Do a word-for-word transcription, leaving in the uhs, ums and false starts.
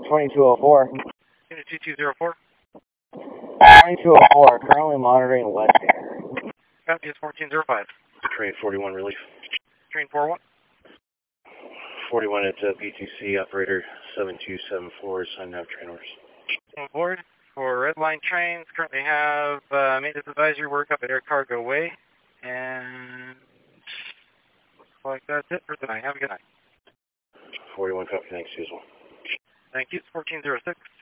twenty-two oh four. Unit two two zero four. twenty-two oh four, currently monitoring west air. Copy, it's fourteen zero five. Train forty-one relief. Train four one. forty-one, it's a B T C operator seven two seven four, sign nav train orders. On board for Red Line trains, currently have uh, maintenance advisory work up at Air Cargo Way. And looks like that's it for tonight. Have a good night. forty-one, copy, thanks, usual. Thank you, it's fourteen zero six.